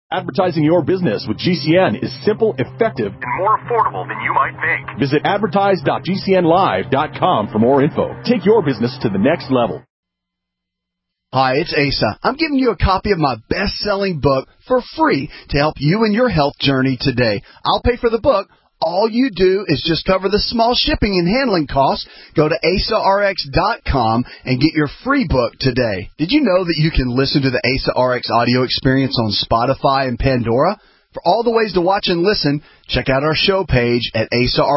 Advertising your business with GCN is simple, effective, and more affordable than you might think. Visit advertise.gcnlive.com for more info. Take your business to the next level. Hi, it's Asa. I'm giving you a copy of my best-selling book for free to help you in your health journey today. I'll pay for the book. All you do is just cover the small shipping and handling costs. Go to AsaRx.com and get your free book today. Did you know that you can listen to the Asa RX audio experience on Spotify and Pandora? For all the ways to watch and listen, check out our show page at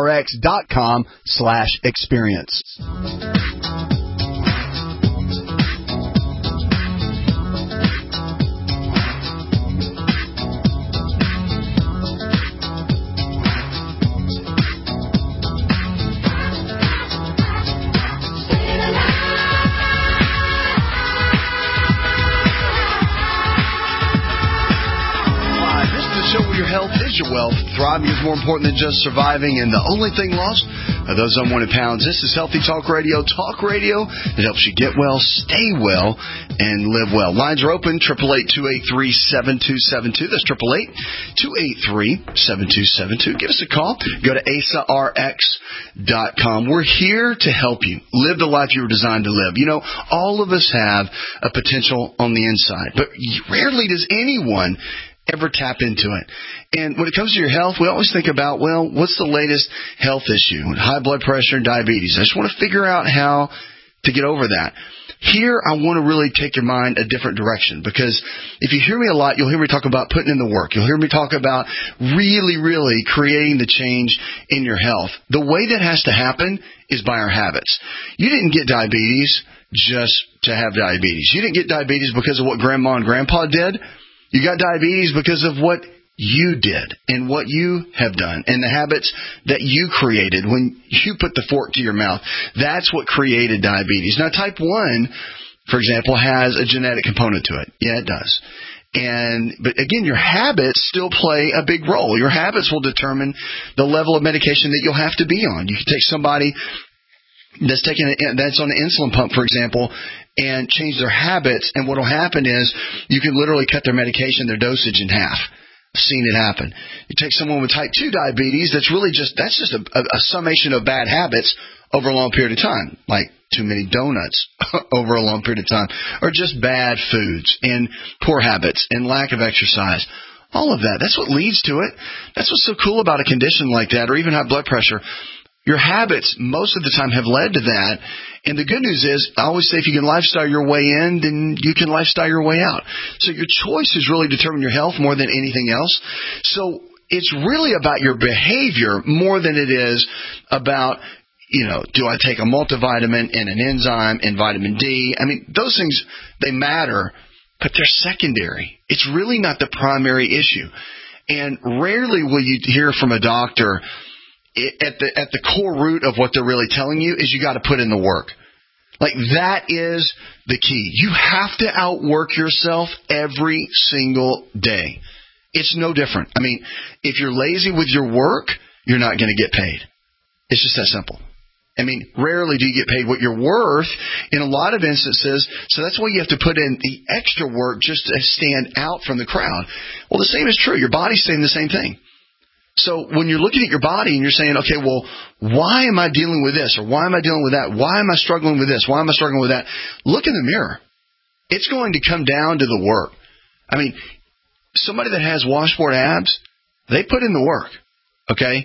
AsaRx.com/experience. Health is your wealth. Thriving is more important than just surviving, and the only thing lost are those unwanted pounds. This is Healthy Talk Radio that helps you get well, stay well, and live well. Lines are open, 888-283-7272. That's 888-283-7272. Give us a call. Go to AsaRx.com. We're here to help you live the life you were designed to live. You know, all of us have a potential on the inside, but rarely does anyone ever tap into it. And when it comes to your health, we always think about, well, what's the latest health issue? High blood pressure and diabetes. I just want to figure out how to get over that. Here, I want to really take your mind a different direction, because if you hear me a lot, you'll hear me talk about putting in the work. You'll hear me talk about really, really creating the change in your health. The way that has to happen is by our habits. You didn't get diabetes just to have diabetes. You didn't get diabetes because of what grandma and grandpa did. You got diabetes because of what you did and what you have done and the habits that you created when you put the fork to your mouth. That's what created diabetes. Now, type 1, for example, has a genetic component to it. Yeah, it does. But again, your habits still play a big role. Your habits will determine the level of medication that you'll have to be on. You can take somebody that's on an insulin pump, for example, and change their habits, and what will happen is you can literally cut their medication, their dosage in half. I've seen it happen. You take someone with type 2 diabetes, that's just a summation of bad habits over a long period of time, like too many donuts over a long period of time, or just bad foods and poor habits and lack of exercise. All of that. That's what leads to it. That's what's so cool about a condition like that, or even high blood pressure. Your habits, most of the time, have led to that. And the good news is, I always say, if you can lifestyle your way in, then you can lifestyle your way out. So your choices really determine your health more than anything else. So it's really about your behavior more than it is about, do I take a multivitamin and an enzyme and vitamin D? I mean, those things, they matter, but they're secondary. It's really not the primary issue. And rarely will you hear from a doctor at the core root of what they're really telling you is you got to put in the work. Like, that is the key. You have to outwork yourself every single day. It's no different. I mean, if you're lazy with your work, you're not going to get paid. It's just that simple. I mean, rarely do you get paid what you're worth in a lot of instances, so that's why you have to put in the extra work just to stand out from the crowd. Well, the same is true. Your body's saying the same thing. So when you're looking at your body and you're saying, okay, well, why am I dealing with this, or why am I dealing with that? Why am I struggling with this? Why am I struggling with that? Look in the mirror. It's going to come down to the work. I mean, somebody that has washboard abs, they put in the work, okay?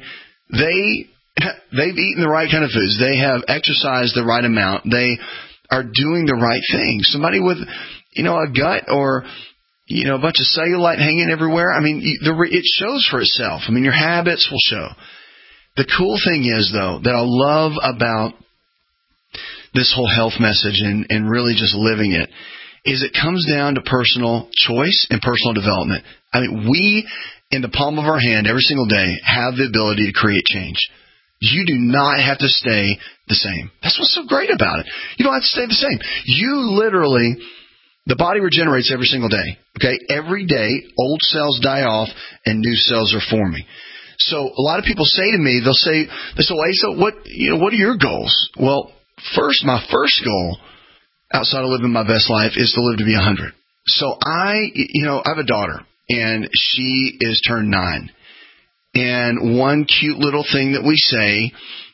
They've eaten the right kind of foods. They have exercised the right amount. They are doing the right thing. Somebody with, a gut or a bunch of cellulite hanging everywhere, I mean, it shows for itself. I mean, your habits will show. The cool thing is, though, that I love about this whole health message and really just living it, is it comes down to personal choice and personal development. I mean, we, in the palm of our hand every single day, have the ability to create change. You do not have to stay the same. That's what's so great about it. You don't have to stay the same. The body regenerates every single day. Okay, every day, old cells die off and new cells are forming. So a lot of people say to me, they'll say, Asa, what are your goals? Well, my first goal outside of living my best life is to live to be 100. So I have a daughter, and she is turned 9. And one cute little thing that we say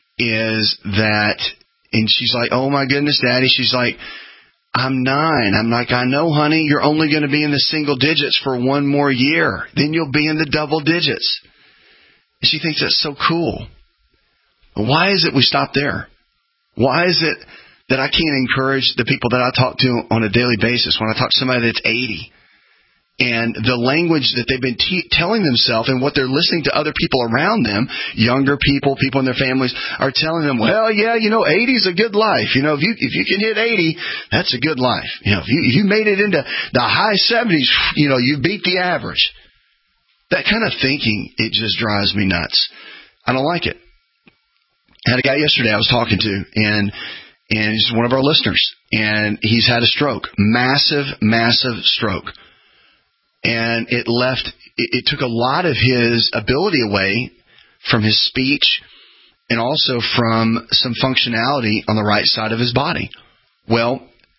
is that, and she's like, oh my goodness, Daddy. She's like, I'm 9. I'm like, I know, honey, you're only going to be in the single digits for one more year. Then you'll be in the double digits. And she thinks that's so cool. Why is it we stop there? Why is it that I can't encourage the people that I talk to on a daily basis when I talk to somebody that's 80? And the language that they've been telling themselves and what they're listening to other people around them, younger people, people in their families, are telling them, well, yeah, 80 is a good life. If you can hit 80, that's a good life. If you made it into the high 70s, you beat the average. That kind of thinking, it just drives me nuts. I don't like it. I had a guy yesterday I was talking to, and he's one of our listeners, and he's had a stroke, massive stroke. And it took a lot of his ability away from his speech and also from some functionality on the right side of his body. Well,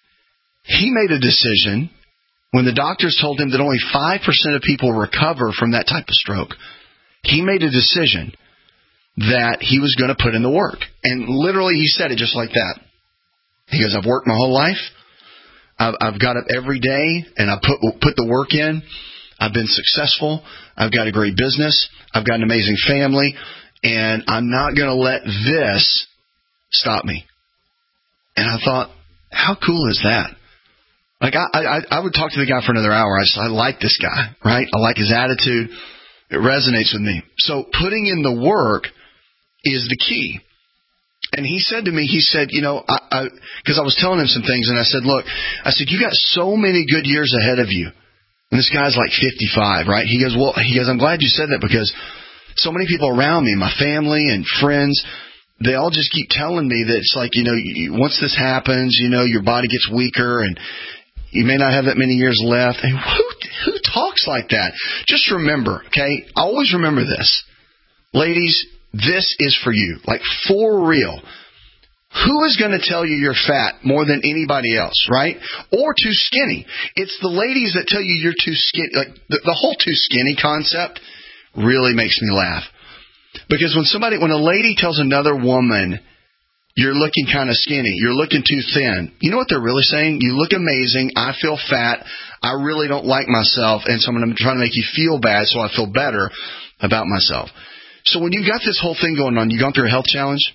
he made a decision when the doctors told him that only 5% of people recover from that type of stroke. He made a decision that he was going to put in the work. And literally he said it just like that. He goes, I've worked my whole life. I've got up every day and I put the work in. I've been successful. I've got a great business. I've got an amazing family. And I'm not going to let this stop me. And I thought, how cool is that? Like I would talk to the guy for another hour. I like this guy, right? I like his attitude. It resonates with me. So putting in the work is the key. And he said to me, because I was telling him some things, and I said, look, you got so many good years ahead of you. And this guy's like 55, right? He goes, I'm glad you said that because so many people around me, my family and friends, they all just keep telling me that it's like, once this happens, your body gets weaker and you may not have that many years left. And who talks like that? Just remember, okay? Always remember this. Ladies, this is for you, like for real. Who is going to tell you you're fat more than anybody else, right? Or too skinny? It's the ladies that tell you you're too skinny. Like the whole too skinny concept really makes me laugh. Because when a lady tells another woman, you're looking kind of skinny, you're looking too thin, you know what they're really saying? You look amazing, I feel fat, I really don't like myself, and so I'm trying to make you feel bad so I feel better about myself. So when you've got this whole thing going on, you've gone through a health challenge.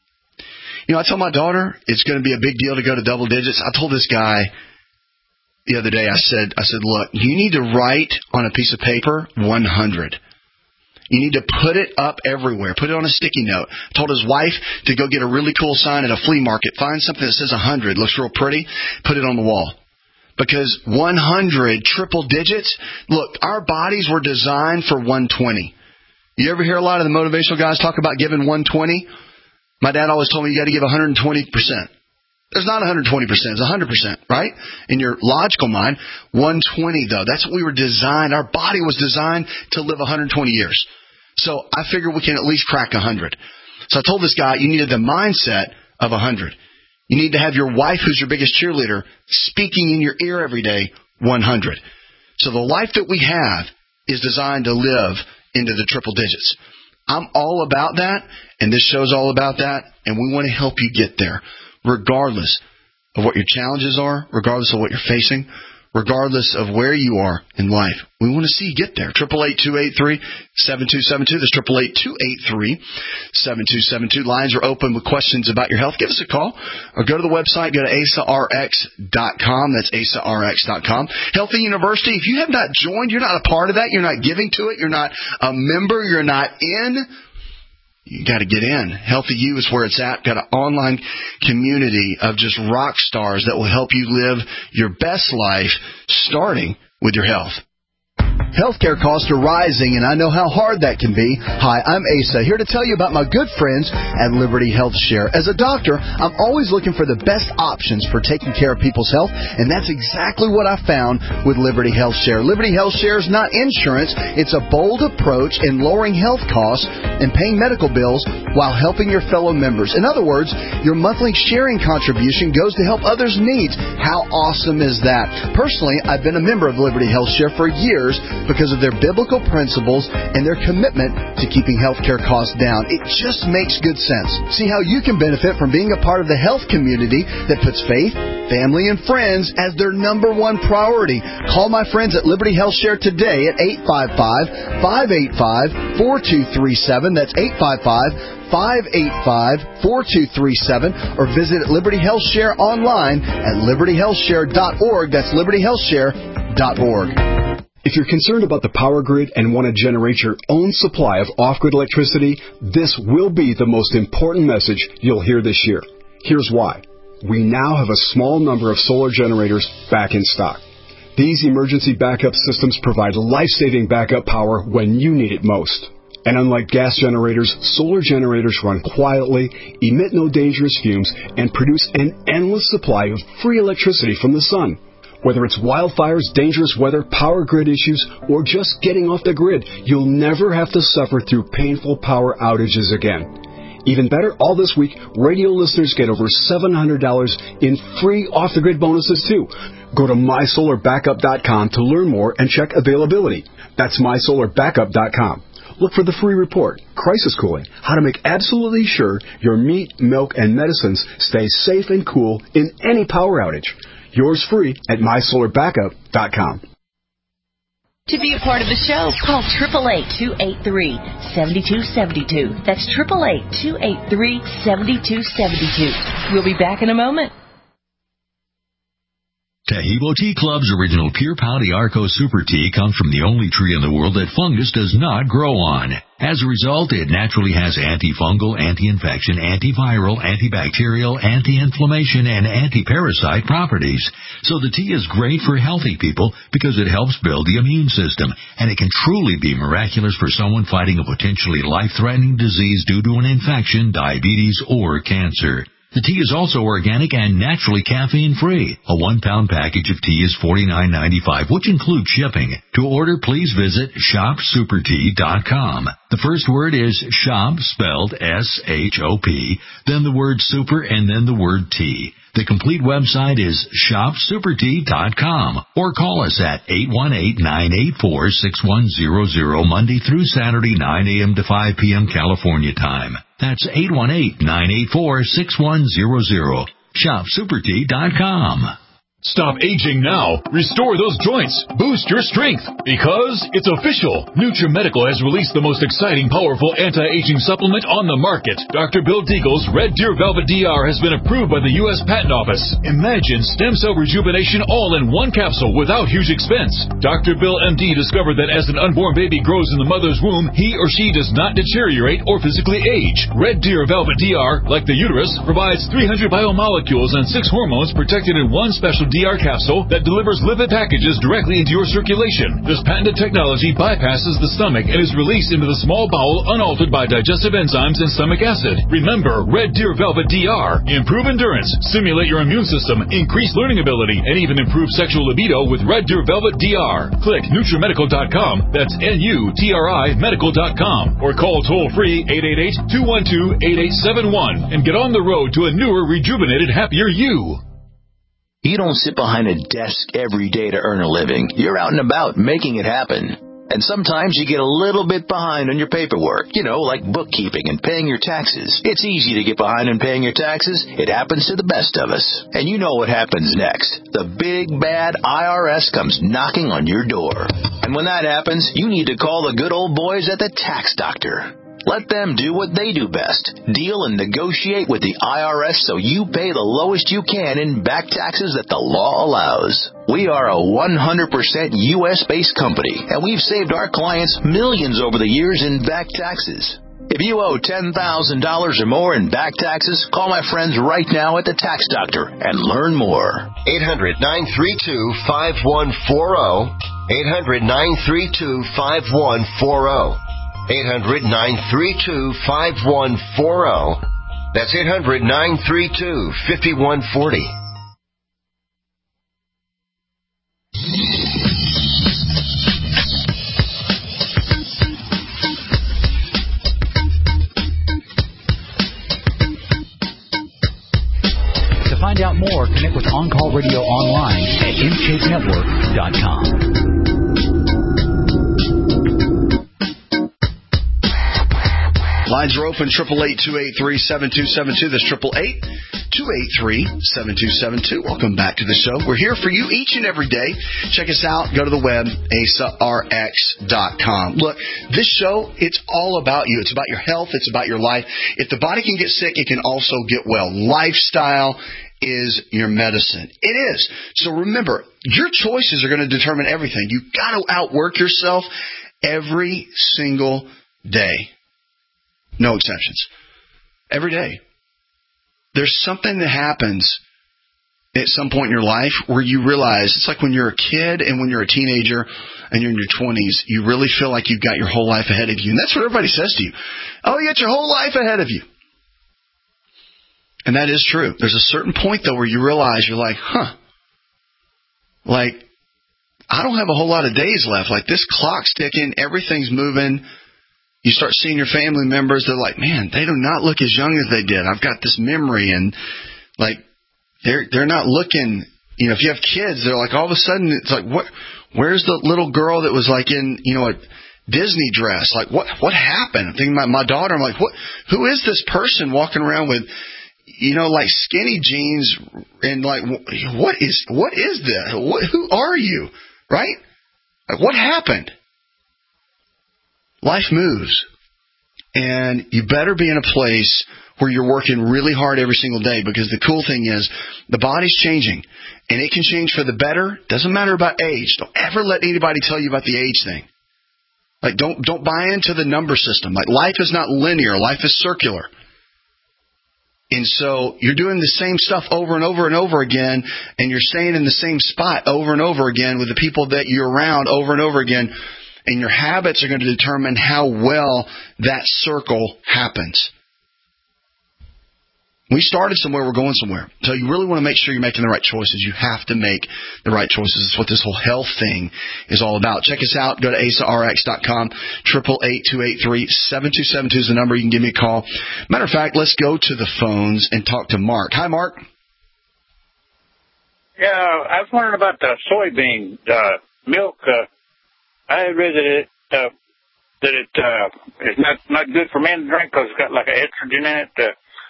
I told my daughter it's going to be a big deal to go to double digits. I told this guy the other day, I said, look, you need to write on a piece of paper 100. You need to put it up everywhere. Put it on a sticky note. I told his wife to go get a really cool sign at a flea market. Find something that says 100. Looks real pretty. Put it on the wall. Because 100 triple digits, look, our bodies were designed for 120. You ever hear a lot of the motivational guys talk about giving 120? My dad always told me you got to give 120%. There's not 120%. It's 100%, right? In your logical mind, 120 though. That's what we were designed. Our body was designed to live 120 years. So I figured we can at least crack 100. So I told this guy, you needed the mindset of 100. You need to have your wife, who's your biggest cheerleader, speaking in your ear every day, 100. So the life that we have is designed to live into the triple digits. I'm all about that, and this show's all about that, and we want to help you get there, regardless of what your challenges are, regardless of what you're facing, regardless of where you are in life. We want to see you get there. 888-283-7272. That's 888-283-7272. Lines are open with questions about your health. Give us a call or go to the website. Go to AsaRx.com. That's AsaRx.com. Healthy University. If you have not joined, you're not a part of that. You're not giving to it. You're not a member. You're not in. You got to get in. Healthy U is where it's at. Got an online community of just rock stars that will help you live your best life, starting with your health. Healthcare costs are rising, and I know how hard that can be. Hi, I'm Asa, here to tell you about my good friends at Liberty Health Share. As a doctor, I'm always looking for the best options for taking care of people's health, and that's exactly what I found with Liberty Health Share. Liberty Health Share is not insurance. It's a bold approach in lowering health costs and paying medical bills while helping your fellow members. In other words, your monthly sharing contribution goes to help others' needs. How awesome is that? Personally, I've been a member of Liberty Health Share for years, because of their biblical principles and their commitment to keeping healthcare costs down. It just makes good sense. See how you can benefit from being a part of the health community that puts faith, family, and friends as their number one priority. Call my friends at Liberty Health Share today at 855-585-4237. That's 855-585-4237, or visit Liberty Health Share online at libertyhealthshare.org. That's libertyhealthshare.org. If you're concerned about the power grid and want to generate your own supply of off-grid electricity, this will be the most important message you'll hear this year. Here's why. We now have a small number of solar generators back in stock. These emergency backup systems provide life-saving backup power when you need it most. And unlike gas generators, solar generators run quietly, emit no dangerous fumes, and produce an endless supply of free electricity from the sun. Whether it's wildfires, dangerous weather, power grid issues, or just getting off the grid, you'll never have to suffer through painful power outages again. Even better, all this week, radio listeners get over $700 in free off-the-grid bonuses, too. Go to mysolarbackup.com to learn more and check availability. That's mysolarbackup.com. Look for the free report, Crisis Cooling, how to make absolutely sure your meat, milk, and medicines stay safe and cool in any power outage. Yours free at mysolarbackup.com. To be a part of the show, call 888-283-7272. That's 888-283-7272. We'll be back in a moment. Taheebo Tea Club's original Pure Pau d'Arco Super Tea comes from the only tree in the world that fungus does not grow on. As a result, it naturally has antifungal, anti-infection, antiviral, antibacterial, anti-inflammation, and anti-parasite properties. So the tea is great for healthy people because it helps build the immune system, and it can truly be miraculous for someone fighting a potentially life-threatening disease due to an infection, diabetes, or cancer. The tea is also organic and naturally caffeine-free. A 1-pound package of tea is $49.95, which includes shipping. To order, please visit shopsupertea.com. The first word is shop, spelled S-H-O-P, then the word super, and then the word tea. The complete website is shopsupertea.com, or call us at 818-984-6100 Monday through Saturday, 9 a.m. to 5 p.m. California time. That's 818-984-6100. shopsupertea.com. Stop aging now. Restore those joints. Boost your strength. Because it's official. NutriMedical has released the most exciting, powerful anti-aging supplement on the market. Dr. Bill Deagle's Red Deer Velvet DR has been approved by the U.S. Patent Office. Imagine stem cell rejuvenation all in one capsule without huge expense. Dr. Bill MD discovered that as an unborn baby grows in the mother's womb, he or she does not deteriorate or physically age. Red Deer Velvet DR, like the uterus, provides 300 biomolecules and 6 hormones protected in one special DR capsule that delivers lipid packages directly into your circulation. This patented technology bypasses the stomach and is released into the small bowel unaltered by digestive enzymes and stomach acid. Remember, Red Deer Velvet DR. Improve endurance, stimulate your immune system, increase learning ability, and even improve sexual libido with Red Deer Velvet DR. Click NutriMedical.com, that's N-U-T-R-I Medical.com, or call toll-free 888-212-8871 and get on the road to a newer, rejuvenated, happier you. You don't sit behind a desk every day to earn a living. You're out and about making it happen. And sometimes you get a little bit behind on your paperwork, like bookkeeping and paying your taxes. It's easy to get behind on paying your taxes. It happens to the best of us. And you know what happens next. The big, bad IRS comes knocking on your door. And when that happens, you need to call the good old boys at the Tax Doctor. Let them do what they do best. Deal and negotiate with the IRS so you pay the lowest you can in back taxes that the law allows. We are a 100% U.S.-based company, and we've saved our clients millions over the years in back taxes. If you owe $10,000 or more in back taxes, call my friends right now at the Tax Doctor and learn more. 800-932-5140. 800-932-5140. 800-932-5140. That's 800-932-5140. To find out more, connect with On Call Radio online at mshapenetwork.com. Lines are open, 888-283-7272. That's 888-283-7272. Welcome back to the show. We're here for you each and every day. Check us out. Go to the web, AsaRx.com. Look, this show, it's all about you. It's about your health. It's about your life. If the body can get sick, it can also get well. Lifestyle is your medicine. It is. So remember, your choices are going to determine everything. You've got to outwork yourself every single day. No exceptions. Every day. There's something that happens at some point in your life where you realize, it's like when you're a kid and when you're a teenager and you're in your 20s, you really feel like you've got your whole life ahead of you. And that's what everybody says to you. Oh, you got your whole life ahead of you. And that is true. There's a certain point, though, where you realize you're like, like, I don't have a whole lot of days left. Like, this clock's ticking. Everything's moving. You start seeing your family members. They're like, man, they do not look as young as they did. I've got this memory. And, like, they're not looking, you know, if you have kids, they're like, all of a sudden, it's like, where's the little girl that was, like, in, you know, a Disney dress? Like, what happened? I'm thinking about my daughter. I'm like, who is this person walking around with, you know, like skinny jeans and like, what is this? Who are you? Right? Like, what happened? Life moves. And you better be in a place where you're working really hard every single day, because the cool thing is the body's changing and it can change for the better. Doesn't matter about age. Don't ever let anybody tell you about the age thing. Like, don't buy into the number system. Like, life is not linear. Life is circular. And so you're doing the same stuff over and over and over again, and you're staying in the same spot over and over again with the people that you're around over and over again, and your habits are going to determine how well that circle happens. We started somewhere, we're going somewhere. So you really want to make sure you're making the right choices. You have to make the right choices. That's what this whole health thing is all about. Check us out. Go to AsaRx.com. 888-283-7272 is the number. You can give me a call. Matter of fact, let's go to the phones and talk to Mark. Hi, Mark. Yeah, I was wondering about the soybean milk. I read that it is not good for men to drink because it's got like an estrogen in it.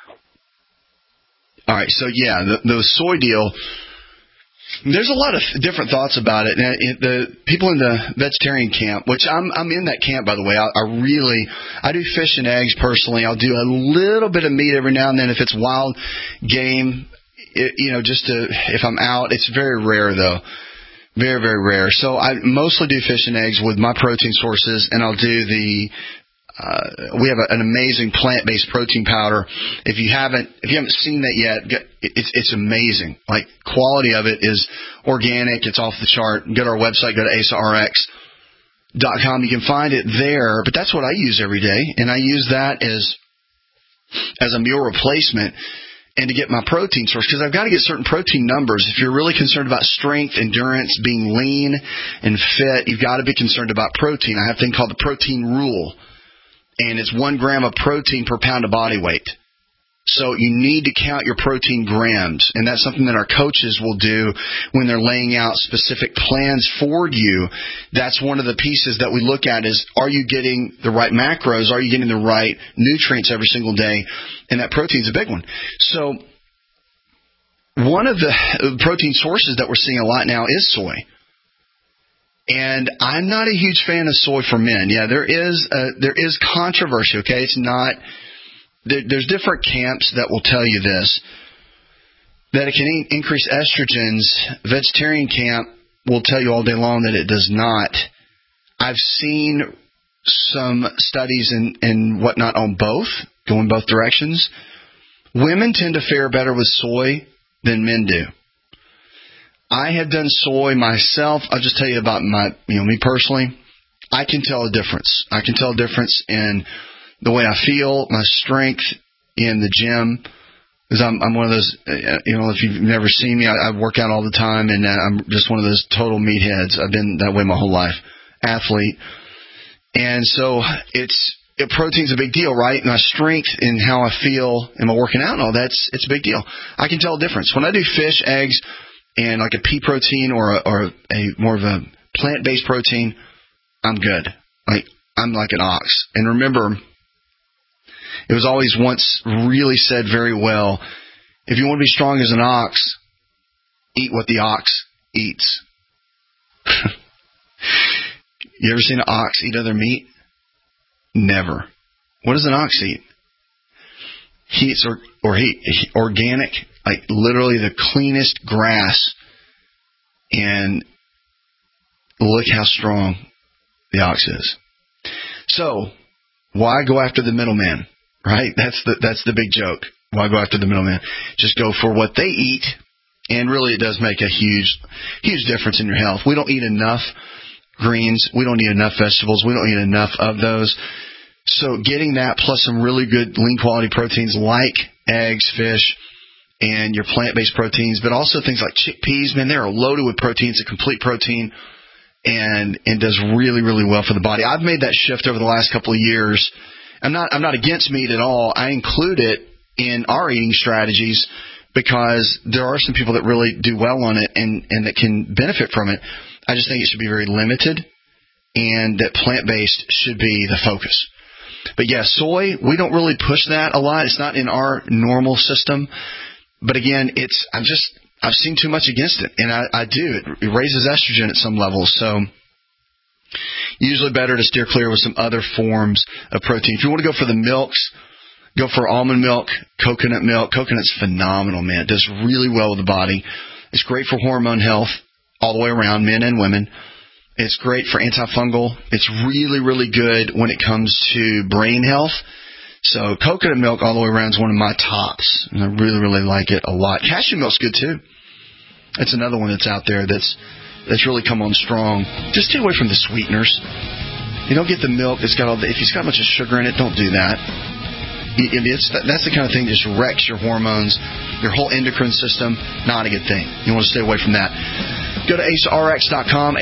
All right, so yeah, the soy deal, there's a lot of different thoughts about it. And the people in the vegetarian camp, which I'm in that camp, by the way, I do fish and eggs personally. I'll do a little bit of meat every now and then if it's wild game, if I'm out. It's very rare, though. Very, very rare. So I mostly do fish and eggs with my protein sources, and I'll do we have an amazing plant-based protein powder. If you haven't seen that yet, it's amazing. Like, quality of it is organic. It's off the chart. Go to our website. Go to AsaRx.com. You can find it there. But that's what I use every day, and I use that as a meal replacement and to get my protein source, because I've got to get certain protein numbers. If you're really concerned about strength, endurance, being lean and fit, you've got to be concerned about protein. I have a thing called the protein rule. And it's 1 gram of protein per pound of body weight. So you need to count your protein grams. And that's something that our coaches will do when they're laying out specific plans for you. That's one of the pieces that we look at is, are you getting the right macros? Are you getting the right nutrients every single day? And that protein's a big one. So one of the protein sources that we're seeing a lot now is soy. And I'm not a huge fan of soy for men. Yeah, there is controversy, okay? It's not – there's different camps that will tell you this, that it can increase estrogens. Vegetarian camp will tell you all day long that it does not. I've seen some studies and whatnot on both, going both directions. Women tend to fare better with soy than men do. I have done soy myself. I'll just tell you about me personally. I can tell a difference. I can tell a difference in the way I feel, my strength in the gym. Because I'm one of those, if you've never seen me, I work out all the time, and I'm just one of those total meatheads. I've been that way my whole life, athlete. And so protein's a big deal, right? My strength and how I feel, am I working out and all that, it's a big deal. I can tell a difference. When I do fish, eggs, and like a pea protein or a more of a plant-based protein, I'm good. Like, I'm like an ox. And remember, It was always once really said very well, if you want to be strong as an ox, eat what the ox eats. You ever seen an ox eat other meat? Never. What does an ox eat? He eats organic, like literally the cleanest grass. And look how strong the ox is. So, why go after the middleman? Right? That's the big joke. Why go after the middleman? Just go for what they eat. And really, it does make a huge difference in your health. We don't eat enough greens. We don't eat enough vegetables. We don't eat enough of those. So getting that plus some really good lean quality proteins like eggs, fish, and your plant-based proteins, but also things like chickpeas, man, they're loaded with protein. It's a complete protein and does really, really well for the body. I've made that shift over the last couple of years. I'm not against meat at all. I include it in our eating strategies because there are some people that really do well on it and that can benefit from it. I just think it should be very limited and that plant-based should be the focus. But yeah, soy, we don't really push that a lot. It's not in our normal system. But again, I've seen too much against it, and I do. It raises estrogen at some levels, so usually better to steer clear with some other forms of protein. If you want to go for the milks, go for almond milk, coconut milk. Coconut's phenomenal, man. It does really well with the body. It's great for hormone health all the way around, men and women. It's great for antifungal. It's really, really good when it comes to brain health. So coconut milk all the way around is one of my tops. And I really, really like it a lot. Cashew milk's good too. It's another one that's out there that's really come on strong. Just stay away from the sweeteners. You don't get the milk that's got if it's got a bunch of sugar in it, don't do that. That's the kind of thing that just wrecks your hormones, your whole endocrine system. Not a good thing. You want to stay away from that. Go to AsaRx.com,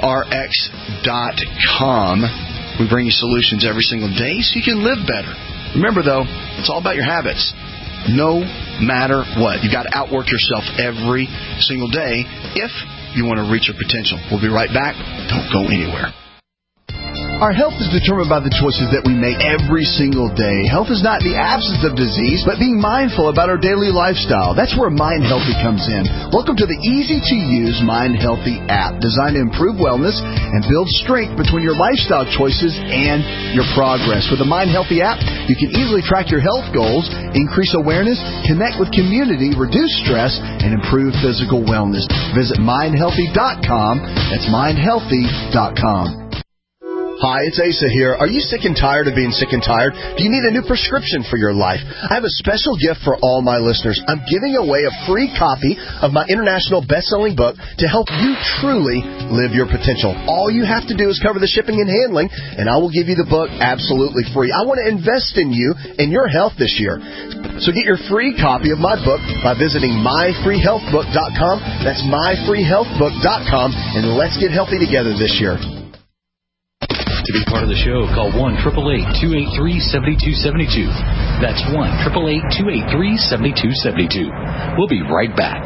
AsaRx.com. We bring you solutions every single day so you can live better. Remember, though, it's all about your habits. No matter what. You've got to outwork yourself every single day if you want to reach your potential. We'll be right back. Don't go anywhere. Our health is determined by the choices that we make every single day. Health is not the absence of disease, but being mindful about our daily lifestyle. That's where Mind Healthy comes in. Welcome to the easy-to-use Mind Healthy app, designed to improve wellness and build strength between your lifestyle choices and your progress. With the Mind Healthy app, you can easily track your health goals, increase awareness, connect with community, reduce stress, and improve physical wellness. Visit mindhealthy.com. That's mindhealthy.com. Hi, it's Asa here. Are you sick and tired of being sick and tired? Do you need a new prescription for your life? I have a special gift for all my listeners. I'm giving away a free copy of my international best-selling book to help you truly live your potential. All you have to do is cover the shipping and handling, and I will give you the book absolutely free. I want to invest in you and your health this year. So get your free copy of my book by visiting myfreehealthbook.com. That's myfreehealthbook.com, and let's get healthy together this year. To be part of the show, call 1-888-283-7272. That's 1-888-283-7272. We'll be right back.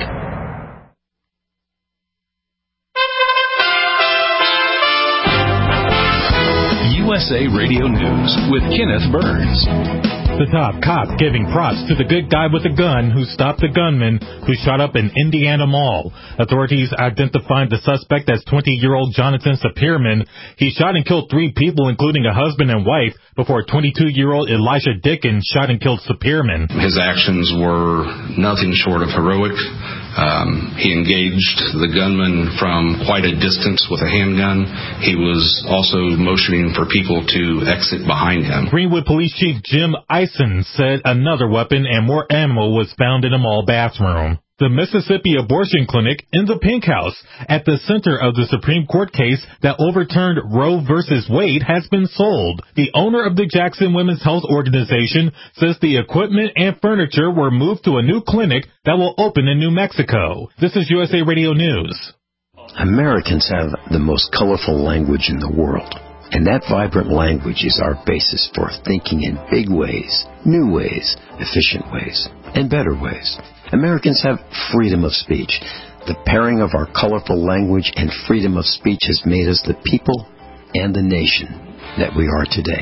USA Radio News with Kenneth Burns. The top cop giving props to the good guy with the gun who stopped the gunman who shot up an Indiana mall. Authorities identified the suspect as 20-year-old Jonathan Spearman. He shot and killed 3 people, including a husband and wife, before 22-year-old Elisha Dickens shot and killed Spearman. His actions were nothing short of heroic. He engaged the gunman from quite a distance with a handgun. He was also motioning for people to exit behind him. Greenwood Police Chief Jim Eisen said another weapon and more ammo was found in a mall bathroom. The Mississippi Abortion Clinic in the Pink House, at the center of the Supreme Court case that overturned Roe v. Wade, has been sold. The owner of the Jackson Women's Health Organization says the equipment and furniture were moved to a new clinic that will open in New Mexico. This is USA Radio News. Americans have the most colorful language in the world. And that vibrant language is our basis for thinking in big ways, new ways, efficient ways, and better ways. Americans have freedom of speech. The pairing of our colorful language and freedom of speech has made us the people and the nation that we are today.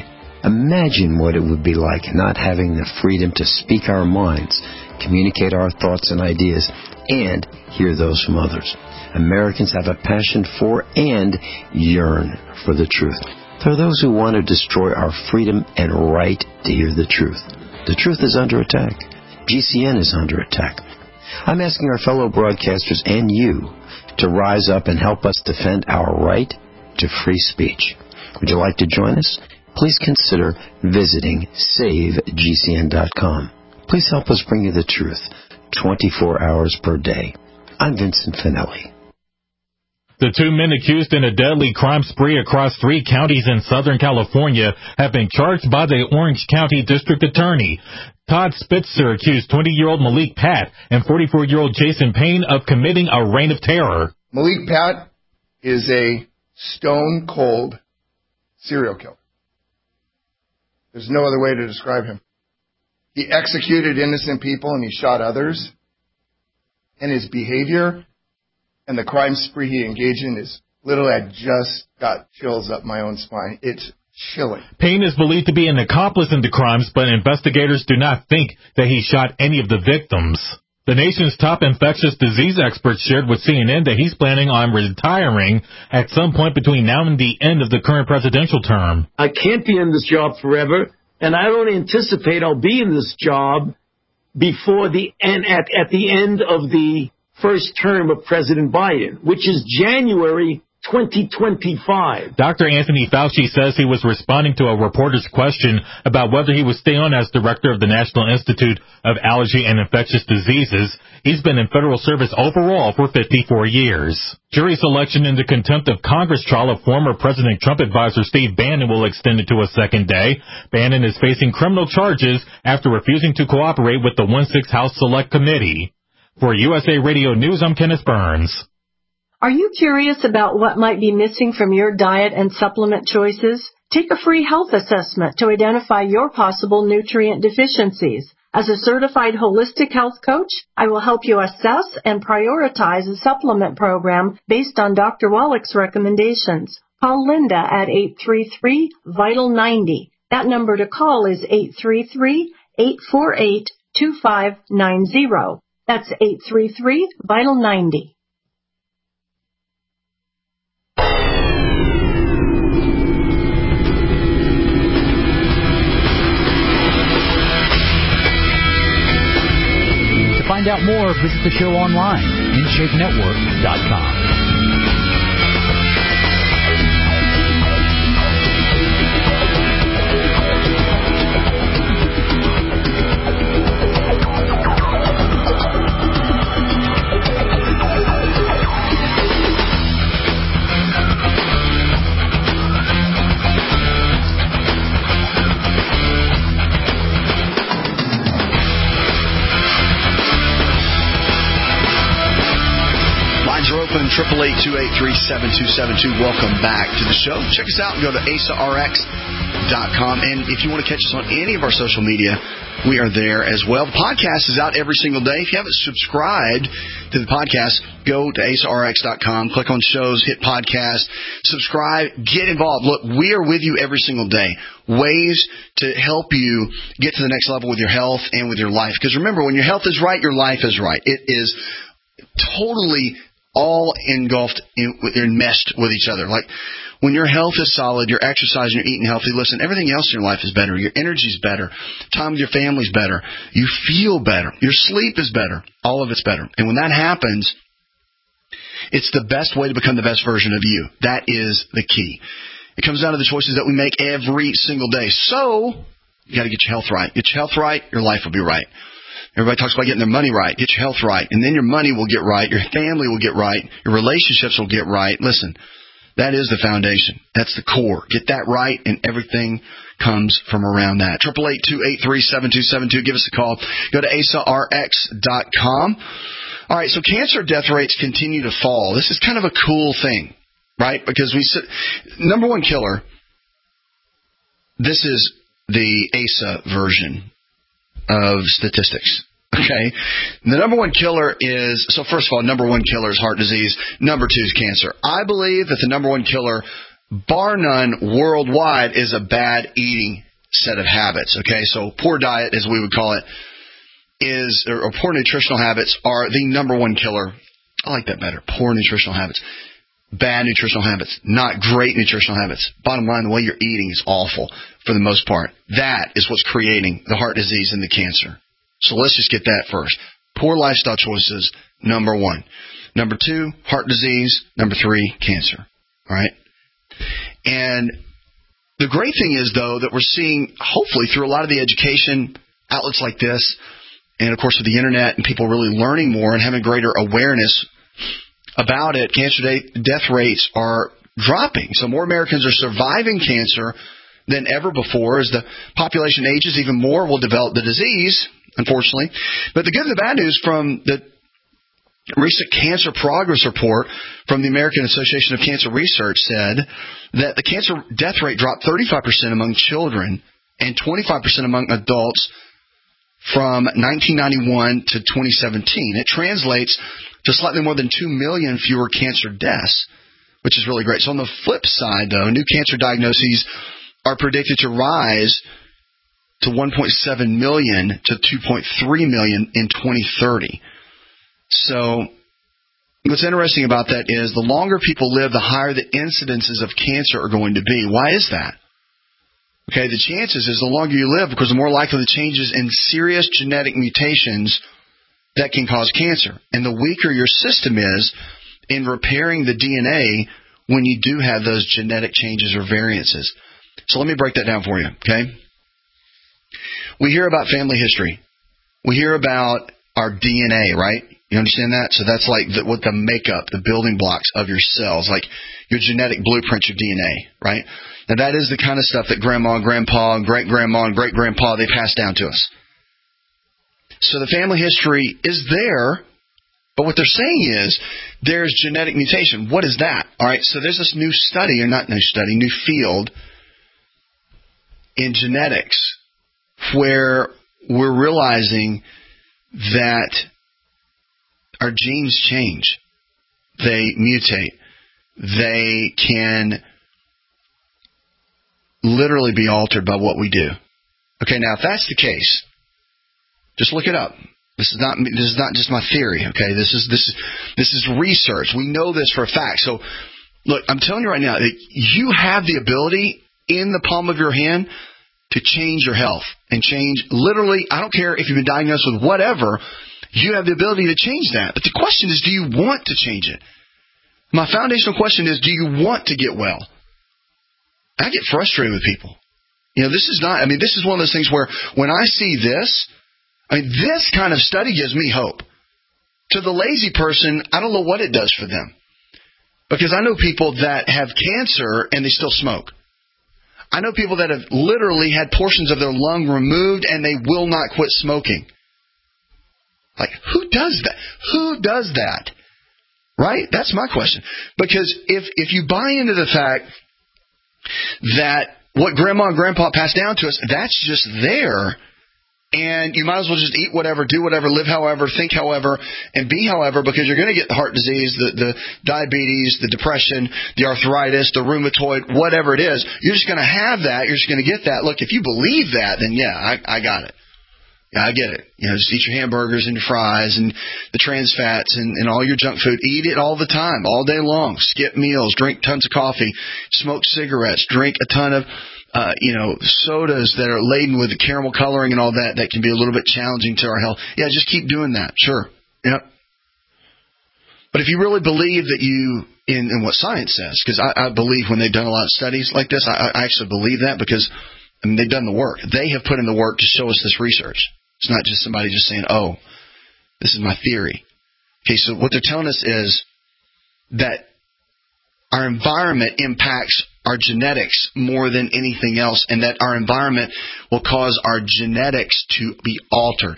Imagine what it would be like not having the freedom to speak our minds, communicate our thoughts and ideas, and hear those from others. Americans have a passion for and yearn for the truth. There are those who want to destroy our freedom and right to hear the truth. The truth is under attack. GCN is under attack. I'm asking our fellow broadcasters and you to rise up and help us defend our right to free speech. Would you like to join us? Please consider visiting SaveGCN.com. Please help us bring you the truth 24 hours per day. I'm Vincent Finelli. The 2 men accused in a deadly crime spree across 3 counties in Southern California have been charged by the Orange County District Attorney. Todd Spitzer accused 20-year-old Malik Pat and 44-year-old Jason Payne of committing a reign of terror. Malik Pat is a stone-cold serial killer. There's no other way to describe him. He executed innocent people and he shot others. And his behavior and the crime spree he engaged in is literally, I just got chills up my own spine. It's chilling. Payne is believed to be an accomplice in the crimes, but investigators do not think that he shot any of the victims. The nation's top infectious disease expert shared with CNN that he's planning on retiring at some point between now and the end of the current presidential term. I can't be in this job forever, and I don't anticipate I'll be in this job before the end, at the end of the first term of President Biden, which is January 2025. Dr. Anthony Fauci says he was responding to a reporter's question about whether he would stay on as director of the National Institute of Allergy and Infectious Diseases. He's been in federal service overall for 54 years. Jury selection in the contempt of Congress trial of former President Trump advisor Steve Bannon will extend it to a second day. Bannon is facing criminal charges after refusing to cooperate with the 1-6 House Select Committee. For USA Radio News, I'm Kenneth Burns. Are you curious about what might be missing from your diet and supplement choices? Take a free health assessment to identify your possible nutrient deficiencies. As a certified holistic health coach, I will help you assess and prioritize a supplement program based on Dr. Wallach's recommendations. Call Linda at 833-VITAL-90. That number to call is 833-848-2590. That's 833-VITAL-90. To find out more, visit the show online, InShapeNetwork.com. Open 888-283-7272. Welcome back to the show. Check us out and go to AsaRx.com. And if you want to catch us on any of our social media, we are there as well. The podcast is out every single day. If you haven't subscribed to the podcast, go to AsaRx.com, click on shows, hit podcast, subscribe, get involved. Look, we are with you every single day. Ways to help you get to the next level with your health and with your life. Because remember, when your health is right, your life is right. It is totally all engulfed and meshed with each other. Like when your health is solid, you're exercising, you're eating healthy, listen, everything else in your life is better. Your energy's better. Time with your family's better. You feel better. Your sleep is better. All of it's better. And when that happens, it's the best way to become the best version of you. That is the key. It comes down to the choices that we make every single day. So you got to get your health right. Get your health right, your life will be right. Everybody talks about getting their money right. Get your health right, and then your money will get right. Your family will get right. Your relationships will get right. Listen, that is the foundation. That's the core. Get that right, and everything comes from around that. 888-283-7272. Give us a call. Go to AsaRx.com. All right, so cancer death rates continue to fall. This is kind of a cool thing, right? Because number one killer, this is the ASA version of statistics. Okay. The number one killer is, so first of all, number one killer is heart disease. Number two is cancer. I believe that the number one killer, bar none, worldwide, is a bad eating set of habits. Okay, so poor diet, as we would call it, or poor nutritional habits are the number one killer. I like that better. Poor nutritional habits. Bad nutritional habits. Not great nutritional habits. Bottom line, the way you're eating is awful for the most part. That is what's creating the heart disease and the cancer. So let's just get that first. Poor lifestyle choices, number one. Number two, heart disease. Number three, cancer. All right? And the great thing is, though, that we're seeing, hopefully, through a lot of the education outlets like this, and, of course, with the Internet and people really learning more and having greater awareness about it, cancer death rates are dropping. So more Americans are surviving cancer than ever before. As the population ages, even more will develop the disease, unfortunately. But the good and the bad news from the recent Cancer Progress Report from the American Association of Cancer Research said that the cancer death rate dropped 35% among children and 25% among adults from 1991 to 2017. It translates to slightly more than 2 million fewer cancer deaths, which is really great. So on the flip side, though, new cancer diagnoses are predicted to rise to 1.7 million to 2.3 million in 2030. So what's interesting about that is the longer people live, the higher the incidences of cancer are going to be. Why is that? Okay, the chances is the longer you live, because the more likely the changes in serious genetic mutations that can cause cancer. And the weaker your system is in repairing the DNA when you do have those genetic changes or variances. So let me break that down for you, okay? We hear about family history. We hear about our DNA, right? You understand that? So that's like what the makeup, the building blocks of your cells, like your genetic blueprint, your DNA, right? Now that is the kind of stuff that grandma and grandpa and great-grandma and great-grandpa, they passed down to us. So the family history is there, but what they're saying is there's genetic mutation. What is that? All right, so there's this new study, or not new study, new field in genetics where we're realizing that our genes change. They mutate. They can literally be altered by what we do. Okay, now if that's the case, just look it up. This is not just my theory, okay? This is research. We know this for a fact. So, look, I'm telling you right now that you have the ability in the palm of your hand to change your health and change literally, I don't care if you've been diagnosed with whatever, you have the ability to change that. But the question is, do you want to change it? My foundational question is, do you want to get well? I get frustrated with people. This is one of those things where when I see this, this kind of study gives me hope. To the lazy person, I don't know what it does for them. Because I know people that have cancer and they still smoke. I know people that have literally had portions of their lung removed and they will not quit smoking. Like, who does that? Who does that? Right? That's my question. Because if you buy into the fact that what grandma and grandpa passed down to us, that's just there, and you might as well just eat whatever, do whatever, live however, think however, and be however, because you're going to get the heart disease, the diabetes, the depression, the arthritis, the rheumatoid, whatever it is. You're just going to have that. You're just going to get that. Look, if you believe that, then yeah, I got it. Yeah, I get it. Just eat your hamburgers and your fries and the trans fats and all your junk food. Eat it all the time, all day long. Skip meals, drink tons of coffee, smoke cigarettes, drink a ton of sodas that are laden with caramel coloring and all that can be a little bit challenging to our health. Yeah, just keep doing that. Sure. Yep. But if you really believe that in what science says, because I believe when they've done a lot of studies like this, I actually believe that because they've done the work. They have put in the work to show us this research. It's not just somebody just saying, oh, this is my theory. Okay, so what they're telling us is that our environment impacts our genetics more than anything else, and that our environment will cause our genetics to be altered.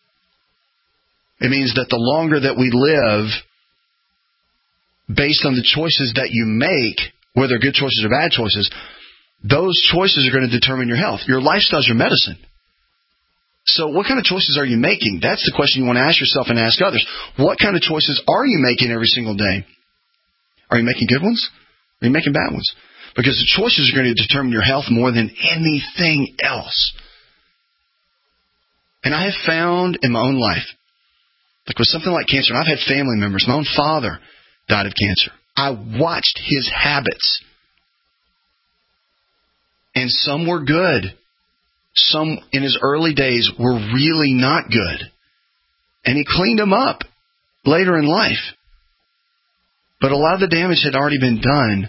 It means that the longer that we live, based on the choices that you make, whether good choices or bad choices, those choices are going to determine your health. Your lifestyle is your medicine. So what kind of choices are you making? That's the question you want to ask yourself and ask others. What kind of choices are you making every single day? Are you making good ones? Are you making bad ones? Because the choices are going to determine your health more than anything else. And I have found in my own life, like with something like cancer, and I've had family members, my own father died of cancer. I watched his habits. And some were good. Some in his early days were really not good. And he cleaned them up later in life. But a lot of the damage had already been done.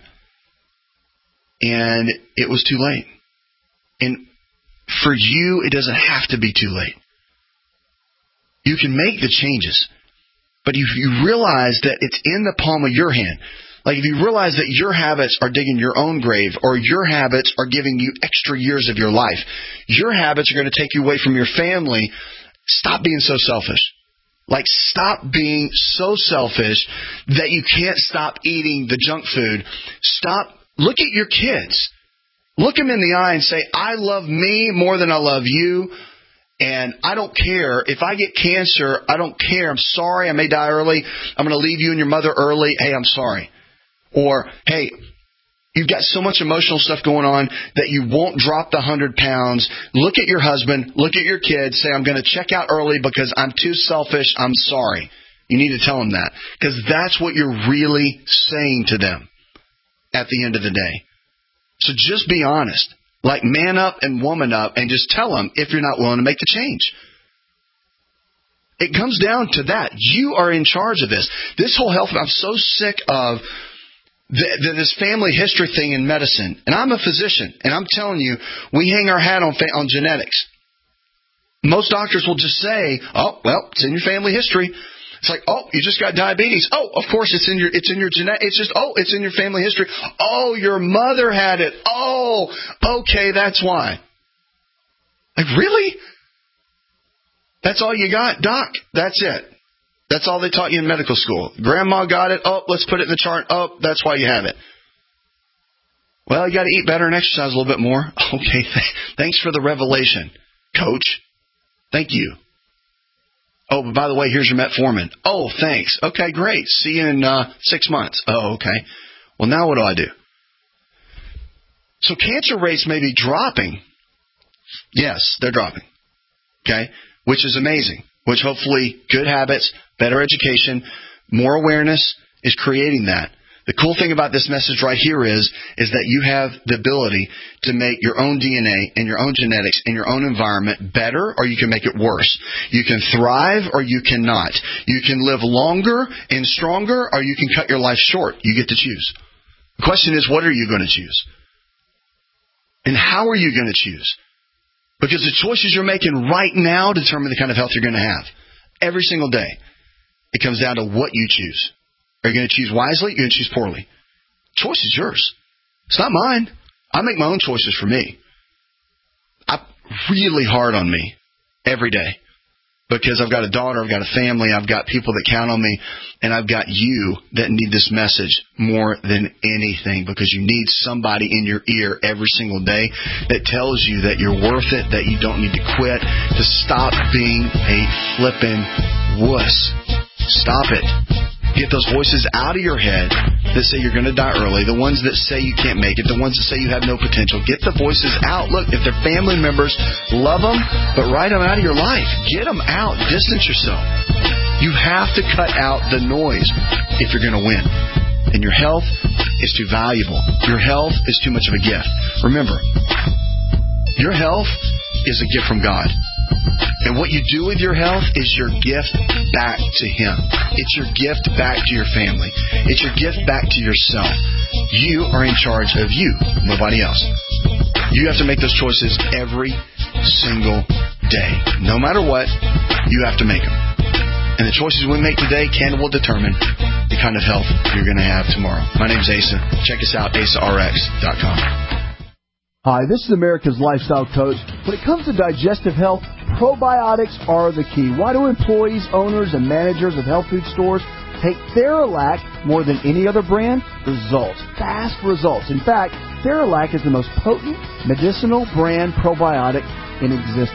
And it was too late. And for you, it doesn't have to be too late. You can make the changes. But if you realize that it's in the palm of your hand, like if you realize that your habits are digging your own grave, or your habits are giving you extra years of your life, your habits are going to take you away from your family, stop being so selfish. Like, stop being so selfish that you can't stop eating the junk food. Stop. Look at your kids. Look them in the eye and say, I love me more than I love you. And I don't care. If I get cancer, I don't care. I'm sorry. I may die early. I'm going to leave you and your mother early. Hey, I'm sorry. Or, hey, you've got so much emotional stuff going on that you won't drop the 100 pounds. Look at your husband. Look at your kids. Say, I'm going to check out early because I'm too selfish. I'm sorry. You need to tell them that. Because that's what you're really saying to them at the end of the day. So just be honest. Like, man up and woman up, and just tell them if you're not willing to make the change. It comes down to that. You are in charge of this. This whole health, I'm so sick of this family history thing in medicine. And I'm a physician, and I'm telling you, we hang our hat on genetics. Most doctors will just say, oh, well, it's in your family history. It's like, oh, you just got diabetes. Oh, of course, it's in your genetic. It's just, oh, it's in your family history. Oh, your mother had it. Oh, okay, that's why. Like, really? That's all you got, doc? That's it. That's all they taught you in medical school. Grandma got it. Oh, let's put it in the chart. Oh, that's why you have it. Well, you got to eat better and exercise a little bit more. Okay, thanks for the revelation, coach. Thank you. Oh, but by the way, here's your metformin. Oh, thanks. Okay, great. See you in 6 months. Oh, okay. Well, now what do I do? So cancer rates may be dropping. Yes, they're dropping. Okay, which is amazing. Which hopefully good habits, better education, more awareness is creating that. The cool thing about this message right here is that you have the ability to make your own DNA and your own genetics and your own environment better, or you can make it worse. You can thrive or you cannot. You can live longer and stronger, or you can cut your life short. You get to choose. The question is, what are you going to choose? And how are you going to choose? Because the choices you're making right now determine the kind of health you're going to have. Every single day. It comes down to what you choose. Are you going to choose wisely? You're going to choose poorly. Choice is yours. It's not mine. I make my own choices for me. I'm really hard on me every day because I've got a daughter, I've got a family, I've got people that count on me, and I've got you that need this message more than anything because you need somebody in your ear every single day that tells you that you're worth it, that you don't need to quit, to stop being a flippin' wuss. Stop it. Get those voices out of your head that say you're going to die early, the ones that say you can't make it, the ones that say you have no potential. Get the voices out. Look, if they're family members, love them, but write them out of your life. Get them out. Distance yourself. You have to cut out the noise if you're going to win. And your health is too valuable. Your health is too much of a gift. Remember, your health is a gift from God. And what you do with your health is your gift back to Him. It's your gift back to your family. It's your gift back to yourself. You are in charge of you, nobody else. You have to make those choices every single day. No matter what, you have to make them. And the choices we make today will determine the kind of health you're going to have tomorrow. My name's Asa. Check us out, asarx.com. Hi, this is America's Lifestyle Coach. When it comes to digestive health, probiotics are the key. Why do employees, owners, and managers of health food stores take Theralac more than any other brand? Results. Fast results. In fact, Theralac is the most potent medicinal brand probiotic in existence.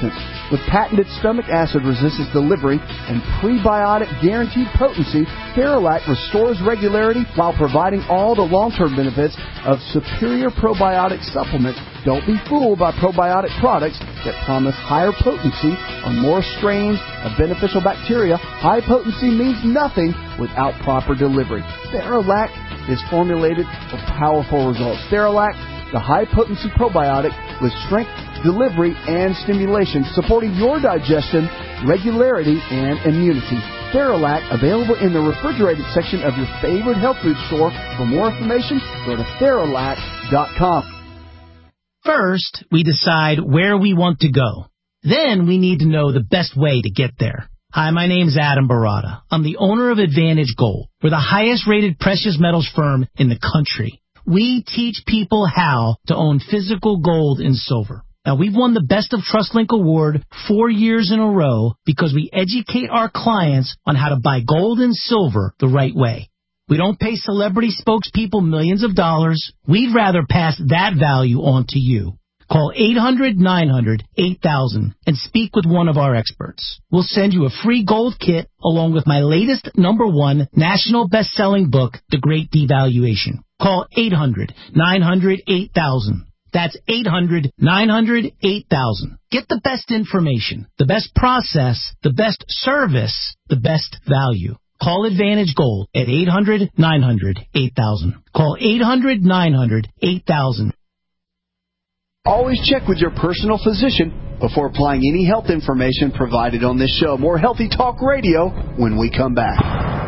With patented stomach acid resistance delivery and prebiotic guaranteed potency, Theralac restores regularity while providing all the long-term benefits of superior probiotic supplements. Don't be fooled by probiotic products that promise higher potency on more strains of beneficial bacteria. High potency means nothing without proper delivery. Theralac is formulated for powerful results. Theralac, the high-potency probiotic with strength, delivery, and stimulation, supporting your digestion, regularity, and immunity. Theralac, available in the refrigerated section of your favorite health food store. For more information, go to Theralac.com. First, we decide where we want to go. Then we need to know the best way to get there. Hi, my name's Adam Barata. I'm the owner of Advantage Gold. We're the highest-rated precious metals firm in the country. We teach people how to own physical gold and silver. Now, we've won the Best of TrustLink Award 4 years in a row because we educate our clients on how to buy gold and silver the right way. We don't pay celebrity spokespeople millions of dollars. We'd rather pass that value on to you. Call 800-900-8000 and speak with one of our experts. We'll send you a free gold kit along with my latest #1 national best-selling book, The Great Devaluation. Call 800-900-8000. That's 800-900-8000. Get the best information, the best process, the best service, the best value. Call Advantage Gold at 800-900-8000. Call 800-900-8000. Always check with your personal physician before applying any health information provided on this show. More Healthy Talk Radio when we come back.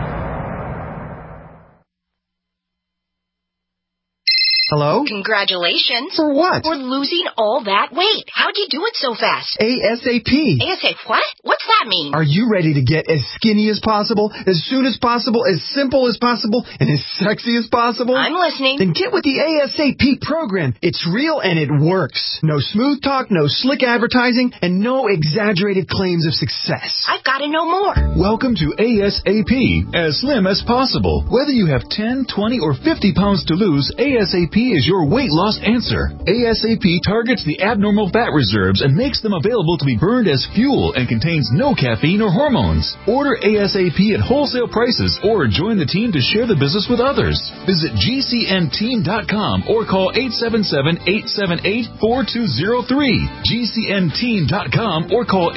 Hello? Congratulations. For what? For losing all that weight. How'd you do it so fast? ASAP. ASAP what? What's that mean? Are you ready to get as skinny as possible, as soon as possible, as simple as possible, and as sexy as possible? I'm listening. Then get with the ASAP program. It's real and it works. No smooth talk, no slick advertising, and no exaggerated claims of success. I've got to know more. Welcome to ASAP, as slim as possible. Whether you have 10, 20, or 50 pounds to lose, ASAP is your weight loss answer. ASAP targets the abnormal fat reserves and makes them available to be burned as fuel and contains no caffeine or hormones. Order ASAP at wholesale prices or join the team to share the business with others. Visit GCNteam.com or call 877-878-4203. GCNteam.com or call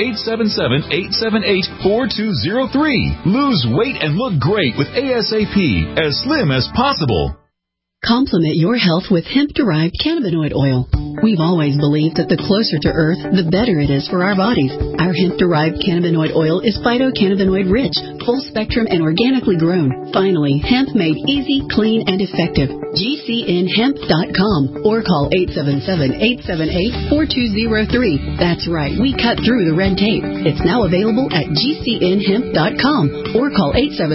877-878-4203. Lose weight and look great with ASAP, as slim as possible. Complement your health with hemp-derived cannabinoid oil. We've always believed that the closer to Earth, the better it is for our bodies. Our hemp-derived cannabinoid oil is phytocannabinoid-rich, full-spectrum, and organically grown. Finally, hemp made easy, clean, and effective. GCNhemp.com or call 877-878-4203. That's right, we cut through the red tape. It's now available at GCNhemp.com or call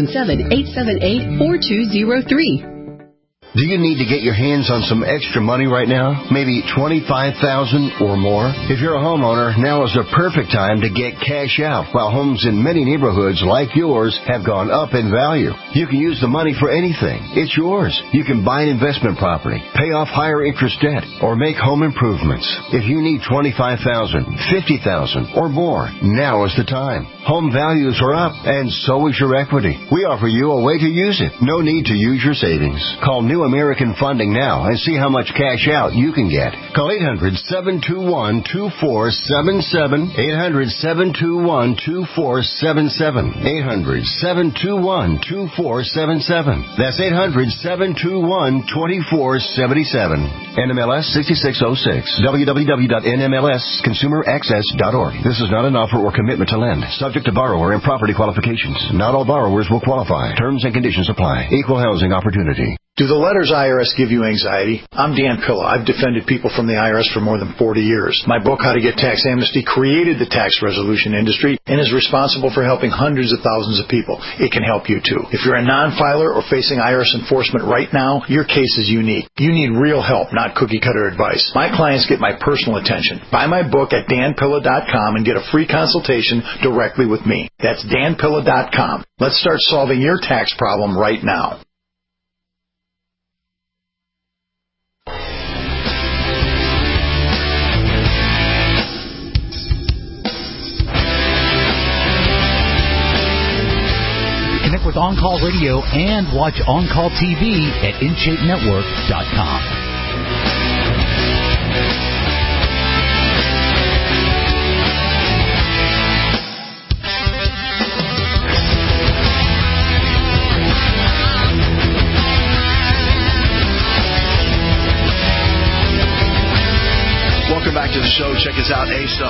877-878-4203. Do you need to get your hands on some extra money right now? Maybe $25,000 or more? If you're a homeowner, now is the perfect time to get cash out while homes in many neighborhoods like yours have gone up in value. You can use the money for anything. It's yours. You can buy an investment property, pay off higher interest debt, or make home improvements. If you need $25,000, $50,000, or more, now is the time. Home values are up, and so is your equity. We offer you a way to use it. No need to use your savings. Call New American Funding now and see how much cash out you can get. Call 800-721-2477. 800-721-2477. 800-721-2477. That's 800-721-2477. NMLS 6606. www.nmlsconsumeraccess.org. This is not an offer or commitment to lend. Subject to borrower and property qualifications. Not all borrowers will qualify. Terms and conditions apply. Equal housing opportunity. Do the letters IRS give you anxiety? I'm Dan Pilla. I've defended people from the IRS for more than 40 years. My book, How to Get Tax Amnesty, created the tax resolution industry and is responsible for helping hundreds of thousands of people. It can help you too. If you're a non-filer or facing IRS enforcement right now, your case is unique. You need real help, not cookie-cutter advice. My clients get my personal attention. Buy my book at danpilla.com and get a free consultation directly with me. That's danpilla.com. Let's start solving your tax problem right now. On Call Radio and watch On Call TV at InShapeNetwork.com. Welcome back to the show. Check us out,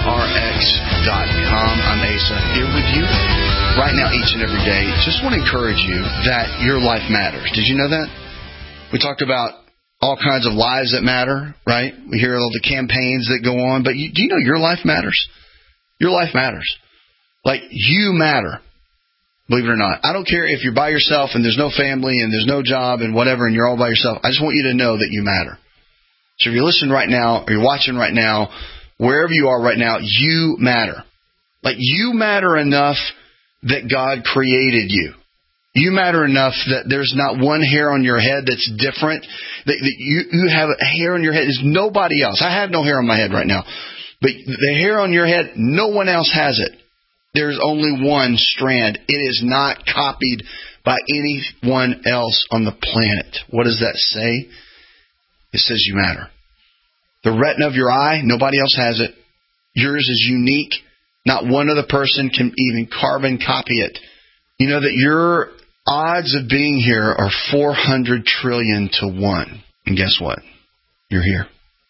AsaRx.com. I'm Asa, here with you right now each and every day. Just want to encourage you that your life matters. Did you know that? We talked about all kinds of lives that matter, right? We hear all the campaigns that go on, but do you know your life matters? Your life matters. Like, you matter, believe it or not. I don't care if you're by yourself and there's no family and there's no job and whatever and you're all by yourself. I just want you to know that you matter. So if you're listening right now or you're watching right now, wherever you are right now, you matter. Like, you matter enough that God created you. You matter enough that there's not one hair on your head that's different. That you have a hair on your head is nobody else. I have no hair on my head right now. But the hair on your head, no one else has it. There's only one strand. It is not copied by anyone else on the planet. What does that say? It says you matter. The retina of your eye, nobody else has it. Yours is unique. Not one other person can even carbon copy it. You know that your odds of being here are 400 trillion to 1. And guess what? You're here.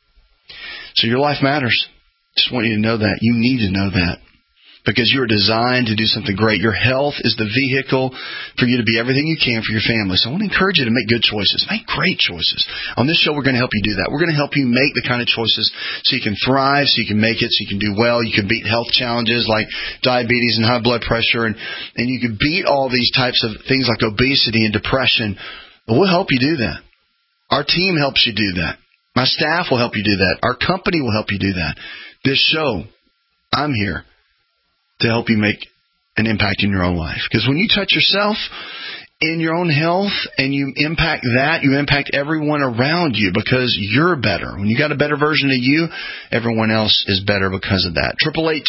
So your life matters. Just want you to know that. You need to know that. Because you're designed to do something great. Your health is the vehicle for you to be everything you can for your family. So I want to encourage you to make good choices. Make great choices. On this show, we're going to help you do that. We're going to help you make the kind of choices so you can thrive, so you can make it, so you can do well. You can beat health challenges like diabetes and high blood pressure. And you can beat all these types of things like obesity and depression. But we'll help you do that. Our team helps you do that. My staff will help you do that. Our company will help you do that. This show, I'm here to help you make an impact in your own life. Because when you touch yourself in your own health and you impact that, you impact everyone around you because you're better. When you got a better version of you, everyone else is better because of that.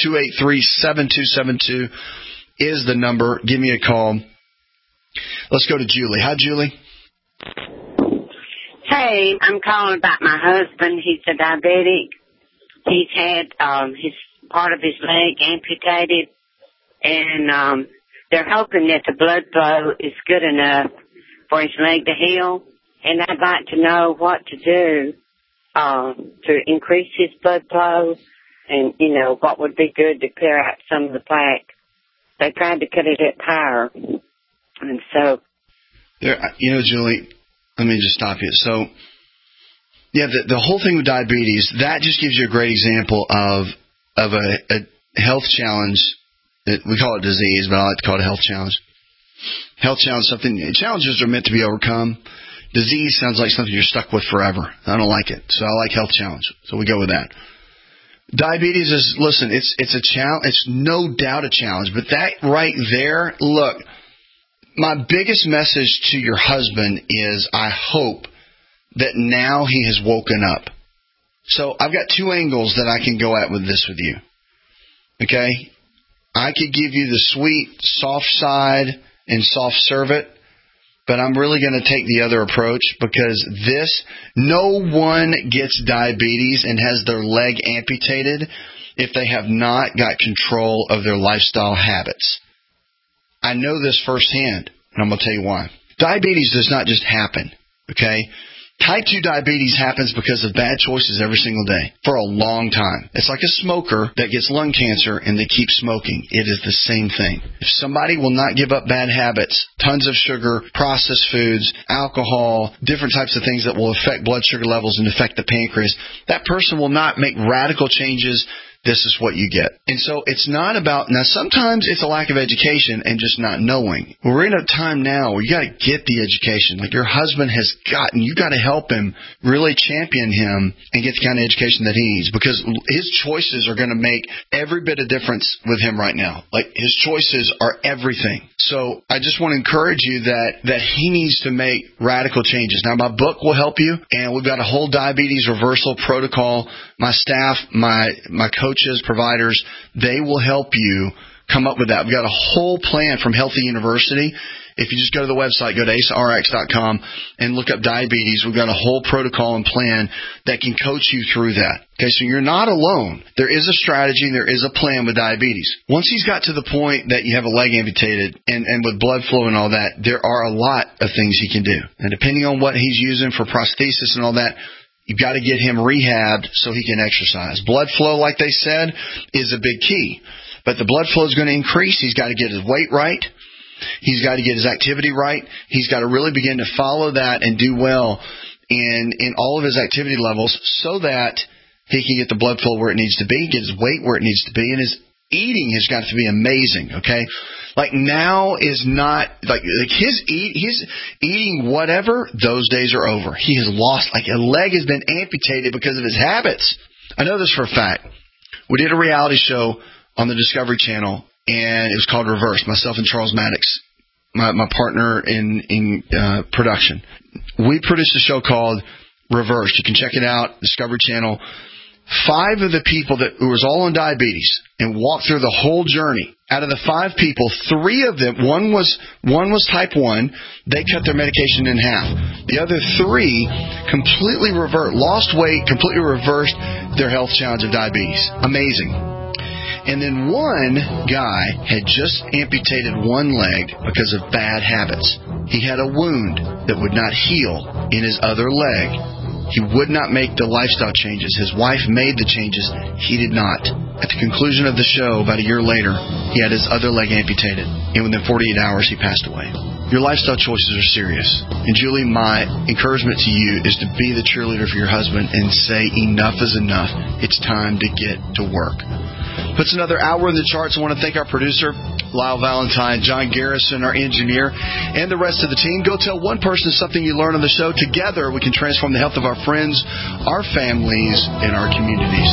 888-283-7272 is the number. Give me a call. Let's go to Julie. Hi, Julie. Hey, I'm calling about my husband. He's a diabetic. He's had his part of his leg amputated, and they're hoping that the blood flow is good enough for his leg to heal. And I'd like to know what to do to increase his blood flow, and, you know, what would be good to clear out some of the plaque. They tried to cut it up higher, and so... You know, Julie, let me just stop you. So, yeah, the whole thing with diabetes, that just gives you a great example of a health challenge. We call it disease, but I like to call it a health challenge. Health challenge, challenges are meant to be overcome. Disease sounds like something you're stuck with forever. I don't like it. So I like health challenge. So we go with that. Diabetes is, listen, it's a challenge. It's no doubt a challenge. But that right there, look, my biggest message to your husband is I hope that now he has woken up. So I've got two angles that I can go at with this with you. Okay? I could give you the sweet, soft side and soft serve it, but I'm really going to take the other approach because no one gets diabetes and has their leg amputated if they have not got control of their lifestyle habits. I know this firsthand, and I'm going to tell you why. Diabetes does not just happen, okay? Type 2 diabetes happens because of bad choices every single day for a long time. It's like a smoker that gets lung cancer and they keep smoking. It is the same thing. If somebody will not give up bad habits, tons of sugar, processed foods, alcohol, different types of things that will affect blood sugar levels and affect the pancreas, that person will not make radical changes. This is what you get. And so it's not about, now sometimes it's a lack of education and just not knowing. We're in a time now where you got to get the education. Like your husband has gotten, you got to help him, really champion him and get the kind of education that he needs because his choices are going to make every bit of difference with him right now. Like his choices are everything. So I just want to encourage you that he needs to make radical changes. Now my book will help you and we've got a whole diabetes reversal protocol. My staff, my coaches, providers, they will help you come up with that. We've got a whole plan from Healthy University. If you just go to the website, go to AceRx.com and look up diabetes, we've got a whole protocol and plan that can coach you through that. Okay, so you're not alone. There is a strategy and there is a plan with diabetes. Once he's got to the point that you have a leg amputated and with blood flow and all that, there are a lot of things he can do. And depending on what he's using for prosthesis and all that, you've got to get him rehabbed so he can exercise. Blood flow, like they said, is a big key. But the blood flow is going to increase. He's got to get his weight right. He's got to get his activity right. He's got to really begin to follow that and do well in all of his activity levels so that he can get the blood flow where it needs to be, get his weight where it needs to be, and his eating has got to be amazing, okay? Like now is not, like his eating whatever, those days are over. He has lost, like a leg has been amputated because of his habits. I know this for a fact. We did a reality show on the Discovery Channel, and it was called Reverse, myself and Charles Maddox, my partner in production. We produced a show called Reverse. You can check it out, Discovery Channel. 5 of the people who was all on diabetes and walked through the whole journey. Out of the 5 people, 3 of them, one was type 1. They cut their medication in half. The other 3 completely lost weight, completely reversed their health challenge of diabetes. Amazing. And then one guy had just amputated one leg because of bad habits. He had a wound that would not heal in his other leg. He would not make the lifestyle changes. His wife made the changes. He did not. At the conclusion of the show, about a year later, he had his other leg amputated. And within 48 hours, he passed away. Your lifestyle choices are serious. And Julie, my encouragement to you is to be the cheerleader for your husband and say enough is enough. It's time to get to work. Puts another hour in the charts. I want to thank our producer, Lyle Valentine, John Garrison, our engineer, and the rest of the team. Go tell one person something you learned on the show. Together, we can transform the health of our friends, our families, and our communities.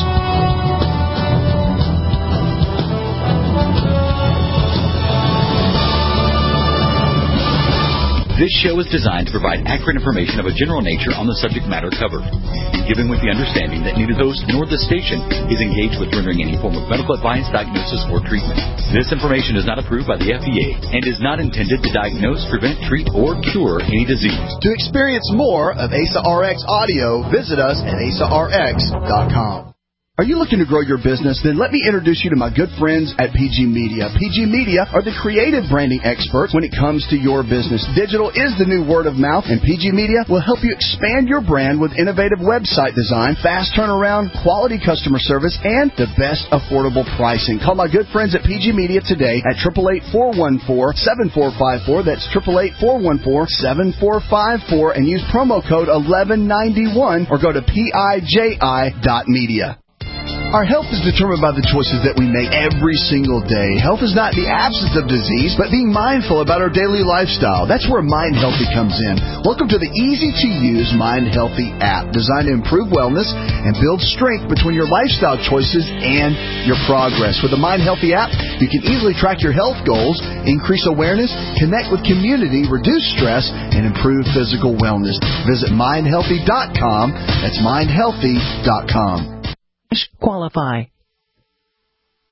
This show is designed to provide accurate information of a general nature on the subject matter covered, and given with the understanding that neither host nor the station is engaged with rendering any form of medical advice, diagnosis, or treatment. This information is not approved by the FDA and is not intended to diagnose, prevent, treat, or cure any disease. To experience more of Asa RX audio, visit us at asarx.com. Are you looking to grow your business? Then let me introduce you to my good friends at PG Media. PG Media are the creative branding experts when it comes to your business. Digital is the new word of mouth, and PG Media will help you expand your brand with innovative website design, fast turnaround, quality customer service, and the best affordable pricing. Call my good friends at PG Media today at 888-414-7454. That's 888-414-7454, and use promo code 1191 or go to piji.media. Our health is determined by the choices that we make every single day. Health is not the absence of disease, but being mindful about our daily lifestyle. That's where Mind Healthy comes in. Welcome to the easy-to-use Mind Healthy app, designed to improve wellness and build strength between your lifestyle choices and your progress. With the Mind Healthy app, you can easily track your health goals, increase awareness, connect with community, reduce stress, and improve physical wellness. Visit mindhealthy.com. That's mindhealthy.com. Qualify.